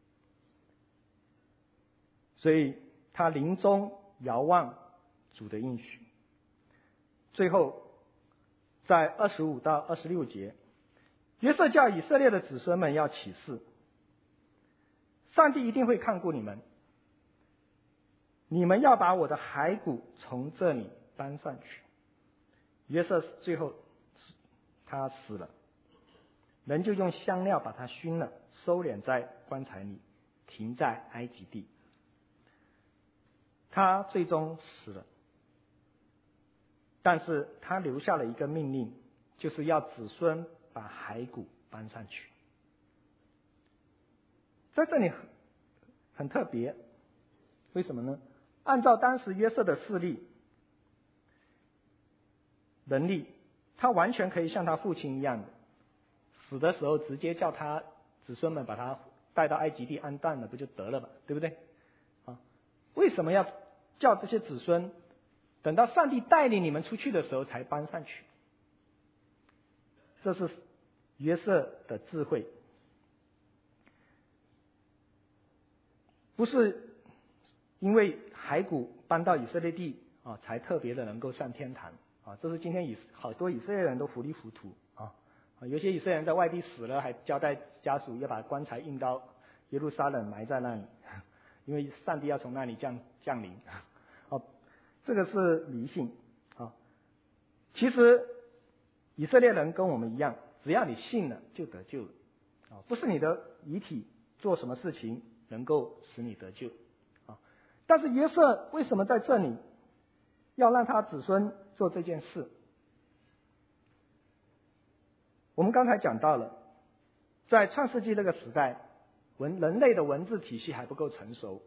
所以他临终遥望主的应许。最后在25到26节，约瑟叫以色列的子孙们要起誓，上帝一定会看顾你们，你们要把我的骸骨从这里搬上去。约瑟最后他死了，人就用香料把他熏了，收敛在棺材里，停在埃及地。他最终死了，但是他留下了一个命令，就是要子孙把骸骨搬上去。在这里很特别，为什么呢？按照当时约瑟的势力能力，他完全可以像他父亲一样的，死的时候直接叫他子孙们把他带到埃及地安葬了，不就得了吧，对不对？为什么要叫这些子孙等到上帝带领你们出去的时候才搬上去？这是约瑟的智慧，不是因为骸骨搬到以色列地才特别的能够上天堂这是今天好多以色列人都糊里糊涂有些以色列人在外地死了，还交代家属要把棺材运到耶路撒冷埋在那里，因为上帝要从那里降临这个是迷信其实以色列人跟我们一样，只要你信了就得救了不是你的遗体做什么事情能够使你得救但是约瑟为什么在这里要让他子孙做这件事？我们刚才讲到了，在创世纪那个时代，人类的文字体系还不够成熟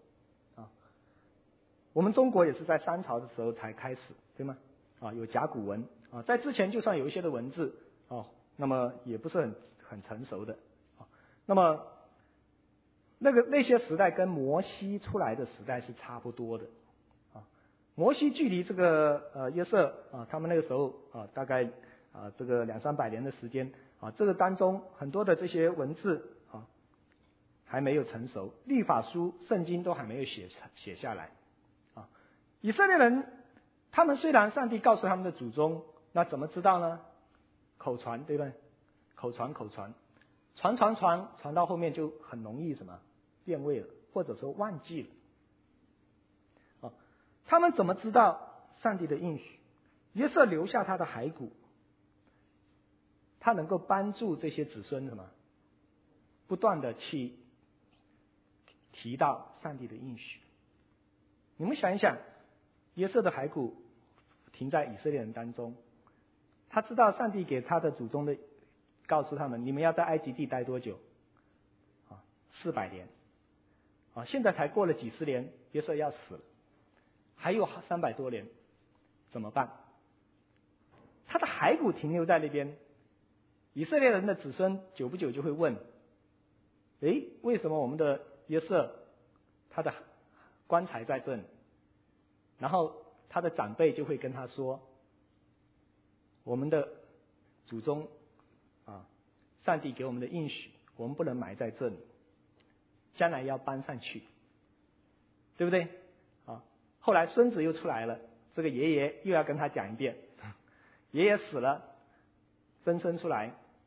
我们中国也是在商朝的时候才开始，对吗？有甲骨文在之前就算有一些的文字那么也不是很成熟的那么那些时代跟摩西出来的时代是差不多的摩西距离这个约瑟他们那个时候大概这个200-300年的时间这个当中很多的这些文字还没有成熟，律法书圣经都还没有写下来以色列人他们虽然上帝告诉他们的祖宗，那怎么知道呢？口传，对不对？口传传到后面就很容易什么变味了，或者说忘记了他们怎么知道上帝的应许？约瑟留下他的骸骨，他能够帮助这些子孙什么不断的去提到上帝的应许。你们想一想，约瑟的骸骨停在以色列人当中，他知道上帝给他的祖宗的告诉他们，你们要在埃及地待多久？400年现在才过了几十年，约瑟要死了，还有300多年，怎么办？他的骸骨停留在那边，以色列人的子孙久不久就会问，为什么我们的约瑟他的棺材在这里？然后他的长辈就会跟他说，我们的祖宗上帝给我们的应许，我们不能埋在这里，将来要搬上去，对不对后来孙子又出来了，这个爷爷又要跟他讲一遍，爷爷死了，分身出来，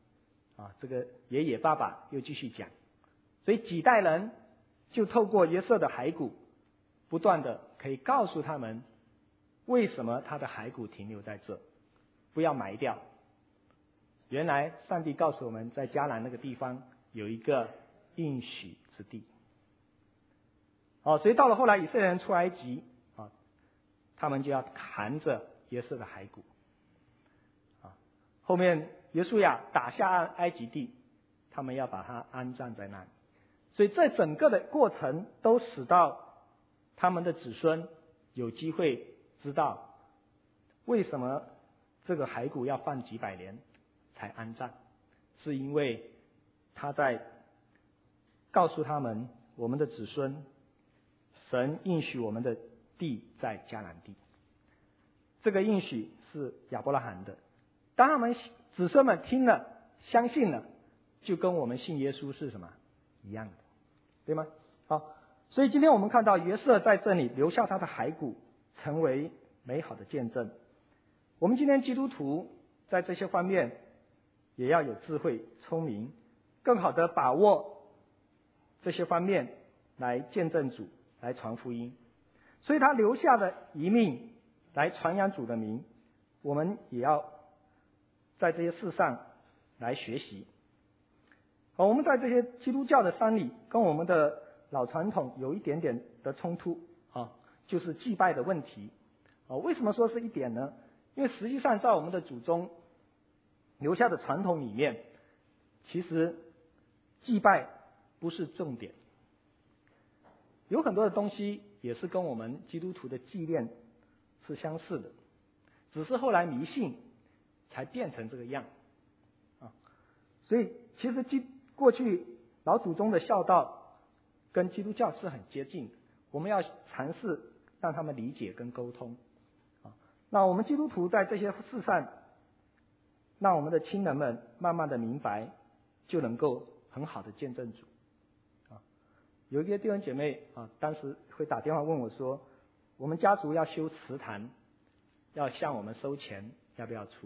这个爷爷爸爸又继续讲，所以几代人就透过约瑟的骸骨，不断的可以告诉他们，为什么他的骸骨停留在这，不要埋掉。原来上帝告诉我们，在迦南那个地方有一个应许之地。所以到了后来以色列人出埃及，他们就要扛着约瑟的骸骨。后面约书亚打下埃及地，他们要把它安葬在那里。所以这整个的过程都使到他们的子孙有机会知道，为什么这个骸骨要放几百年才安葬，是因为他在告诉他们，我们的子孙，神应许我们的地在迦南地。这个应许是亚伯拉罕的，当他们子孙们听了相信了，就跟我们信耶稣是什么一样的，对吗？好，所以今天我们看到约瑟在这里留下他的骸骨，成为美好的见证。我们今天基督徒在这些方面也要有智慧聪明，更好的把握这些方面来见证主，来传福音。所以他留下的遗命来传扬主的名，我们也要在这些事上来学习。我们在这些基督教的丧礼跟我们的老传统有一点点的冲突，就是祭拜的问题。为什么说是一点呢？因为实际上在我们的祖宗留下的传统里面，其实祭拜不是重点，有很多的东西也是跟我们基督徒的纪念是相似的，只是后来迷信才变成这个样。所以其实过去老祖宗的孝道跟基督教是很接近的，我们要尝试让他们理解跟沟通。那我们基督徒在这些事上，让我们的亲人们慢慢的明白，就能够很好的见证主。有一些弟兄姐妹当时会打电话问我说，我们家族要修祠堂，要向我们收钱，要不要出？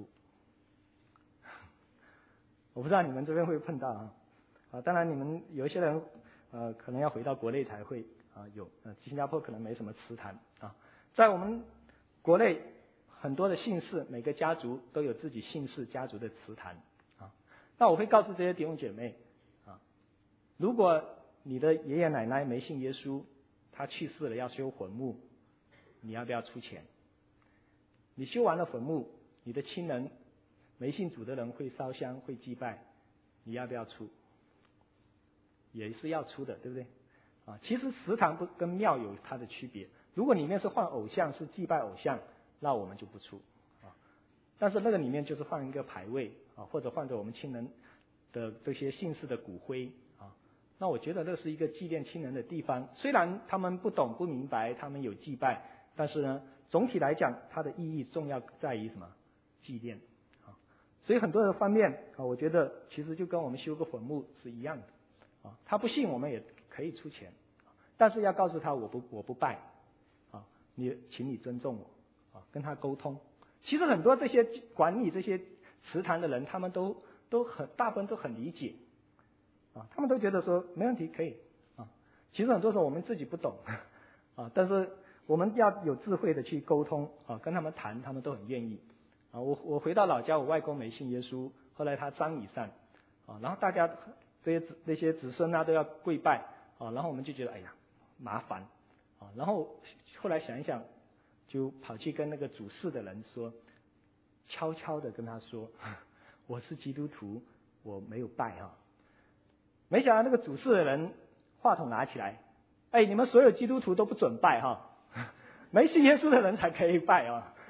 我不知道你们这边会碰到当然你们有一些人可能要回到国内才会有，新加坡可能没什么祠堂在我们国内很多的姓氏，每个家族都有自己姓氏家族的祠堂那我会告诉这些弟兄姐妹如果你的爷爷奶奶没信耶稣，他去世了要修坟墓，你要不要出钱？你修完了坟墓，你的亲人没信主的人会烧香会祭拜，你要不要出？也是要出的，对不对？其实祠堂不跟庙有它的区别，如果里面是放偶像，是祭拜偶像，那我们就不出但是那个里面就是放一个牌位或者放着我们亲人的这些姓氏的骨灰那我觉得那是一个纪念亲人的地方。虽然他们不懂不明白，他们有祭拜，但是呢，总体来讲，它的意义重要在于什么？纪念所以很多的方面我觉得其实就跟我们修个坟墓是一样的他不信我们也可以出钱但是要告诉他我不拜请你尊重我跟他沟通。其实很多这些管理这些祠堂的人，他们都大部分都很理解他们都觉得说没问题可以其实很多时候我们自己不懂但是我们要有智慧的去沟通跟他们谈，他们都很愿意我回到老家，我外公没信耶稣，后来他葬礼上然后大家那些子孙都要跪拜然后我们就觉得哎呀麻烦然后后来想一想，就跑去跟那个主事的人说，悄悄的跟他说我是基督徒，我没有拜没想到那个主事的人话筒拿起来，你们所有基督徒都不准拜没信耶稣的人才可以拜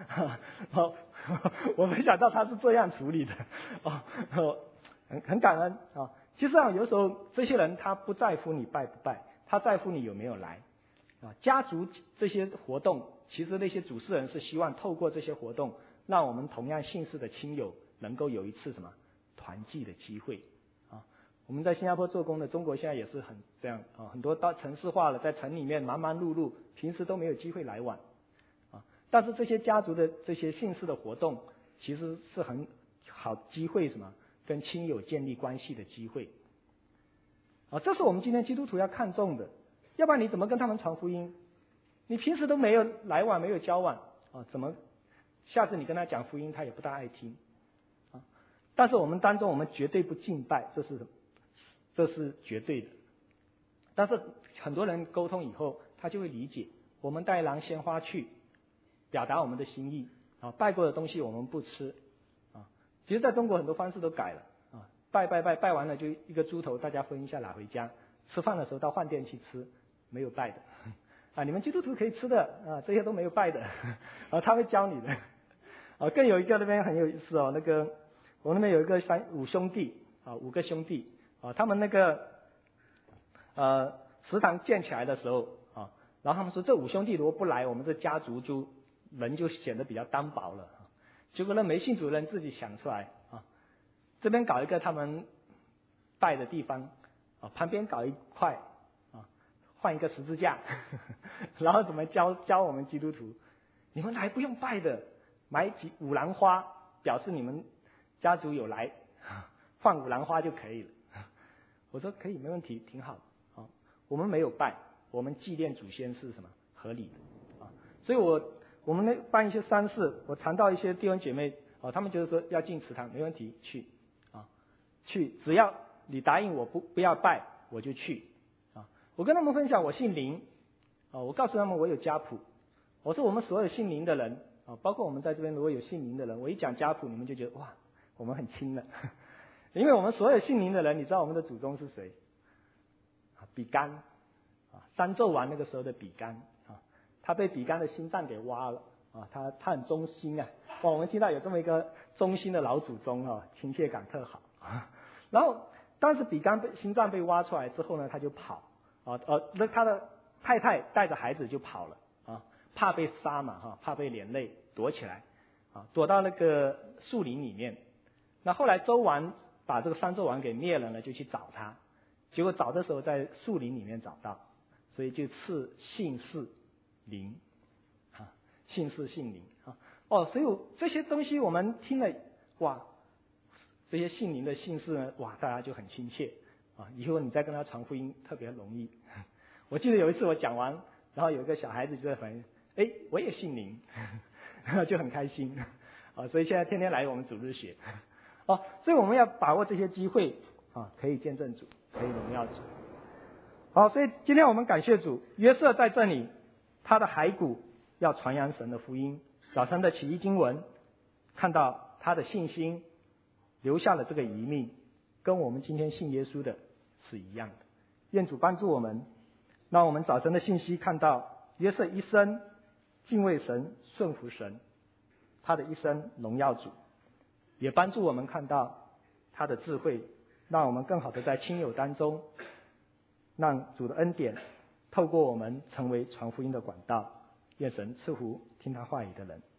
我没想到他是这样处理的很感恩其实有时候这些人他不在乎你拜不拜，他在乎你有没有来家族这些活动，其实那些主事人是希望透过这些活动，让我们同样姓氏的亲友能够有一次什么团聚的机会我们在新加坡做工的，中国现在也是很这样很多到城市化了，在城里面忙忙碌碌，平时都没有机会来往但是这些家族的这些姓氏的活动，其实是很好机会什么跟亲友建立关系的机会。这是我们今天基督徒要看重的，要不然你怎么跟他们传福音？你平时都没有来往，没有交往怎么下次你跟他讲福音，他也不大爱听但是我们当中，我们绝对不敬拜，这是绝对的。但是很多人沟通以后，他就会理解，我们带狼鲜花去，表达我们的心意拜过的东西我们不吃其实在中国很多方式都改了拜完了就一个猪头，大家分一下拿回家，吃饭的时候到饭店去吃，没有拜的你们基督徒可以吃的这些都没有拜的他会教你的更有一个那边很有意思那个我那边有一个五兄弟5个兄弟他们那个食堂建起来的时候然后他们说这5兄弟如果不来，我们这家族人就显得比较单薄了结果呢没信主人自己想出来这边搞一个他们拜的地方旁边搞一块换一个十字架然后怎么教我们基督徒，你们来不用拜的，买5兰花表示你们家族有来放5兰花就可以了我说可以，没问题，挺好我们没有拜，我们纪念祖先是什么合理的所以我们办一些丧事，我谈到一些弟兄姐妹他们觉得说要进祠堂，没问题，去只要你答应我不要拜，我就去我跟他们分享我姓林我告诉他们我有家谱，我说我们所有姓林的人包括我们在这边如果有姓林的人，我一讲家谱你们就觉得哇我们很亲了因为我们所有姓林的人，你知道我们的祖宗是谁比干商纣王那个时候的比干他被比干的心脏给挖了他很忠心我们听到有这么一个忠心的老祖宗亲切感特好然后当时比干心脏被挖出来之后呢，他就跑那他的太太带着孩子就跑了怕被杀嘛怕被连累，躲起来躲到那个树林里面。那后来周王把这个商纣王给灭了呢，就去找他，结果找的时候在树林里面找到，所以就赐姓氏林姓氏姓林所以这些东西我们听了哇，这些姓林的姓氏呢哇大家就很亲切以后你再跟他传福音特别容易我记得有一次我讲完，然后有一个小孩子就在反映我也姓林就很开心所以现在天天来我们主日学所以我们要把握这些机会可以见证主，可以荣耀主所以今天我们感谢主，约瑟在这里他的骸骨要传扬神的福音。早晨的起义经文看到他的信心留下了这个遗命，跟我们今天信耶稣的是一样的。愿主帮助我们，让我们早晨的信息看到约瑟一生敬畏神，顺服神，他的一生荣耀主，也帮助我们看到他的智慧，让我们更好的在亲友当中，让主的恩典透过我们成为传福音的管道。愿神赐福听他话语的人。